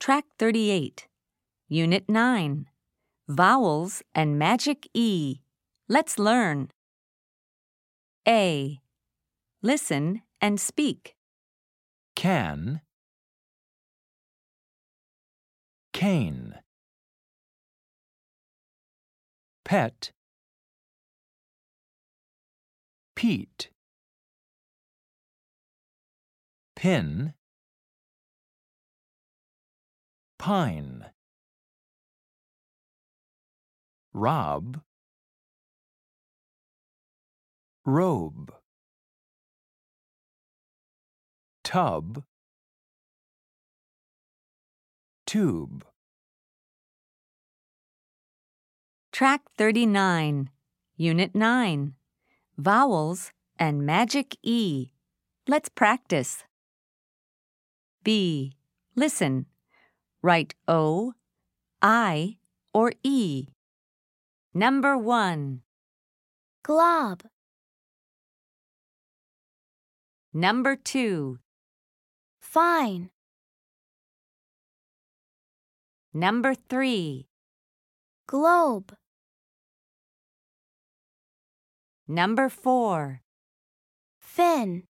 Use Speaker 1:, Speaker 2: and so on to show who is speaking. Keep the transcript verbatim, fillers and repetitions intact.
Speaker 1: Track thirty-eight, Unit nine, Vowels and Magic E. Let's learn. A. Listen and speak.
Speaker 2: Can, cane, pet, Pete, pin, pine, rob, robe, tub, tube.
Speaker 1: Track thirty-nine, Unit nine, Vowels and Magic E. Let's practice. B. Listen. Write O, I, or E. Number one.
Speaker 3: Glob.
Speaker 1: Number two.
Speaker 3: Fine.
Speaker 1: Number three.
Speaker 3: Globe.
Speaker 1: Number four.
Speaker 3: Fin.